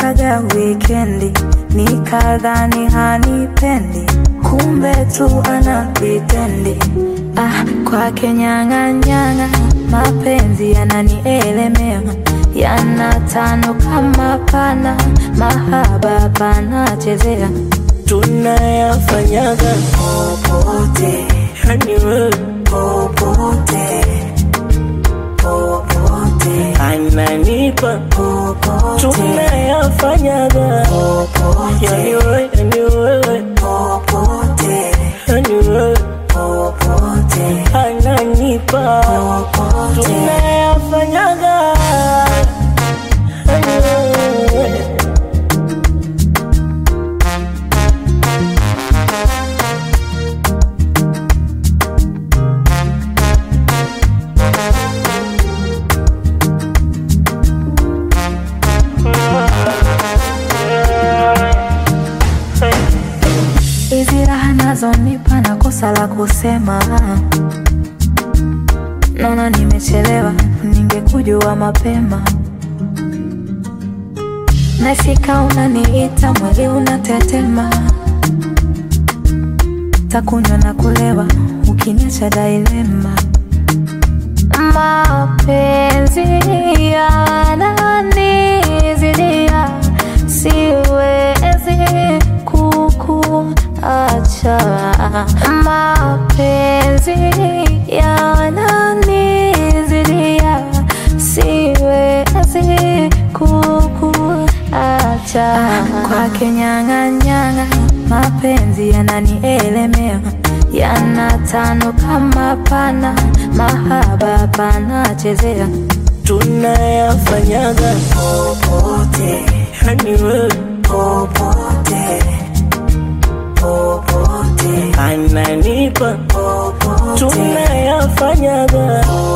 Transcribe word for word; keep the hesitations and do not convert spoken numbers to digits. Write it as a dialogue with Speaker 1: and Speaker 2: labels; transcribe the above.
Speaker 1: ikaja weekendi, nikadhani hanipendi, kumbe tu anapitendi. Ah, kwake nyanga nyanga, mapenzi yananielemea, yanatano kama pana, mahaba panachezea.
Speaker 2: Tunayafanyaga popote, yani wewe popote, popote ananipa popote. Tunayafanyaga popote, yani wewe, yani wewe popote, yani wewe popote ananipa popote. Tunayafanyaga yani wewe.
Speaker 1: Hizi raha nazonipa na kosa la kusema, naona nimechelewa, ningekujua mapema. Nafika unaniita, mwili unatetema, takunywa na kulewa, ukiniacha dilema. Mapenzi yananizidia, siwezi kukuacha. Mapenzi yananizidia, siwezi kukuacha. Kwake nyanga nyanga, mapenzi yananielemea, yanatano kama pana, mahaba panachezea.
Speaker 2: Tunayafanyaga popote, yani wewe popote, popote ananipa popote. Tunayafanyaga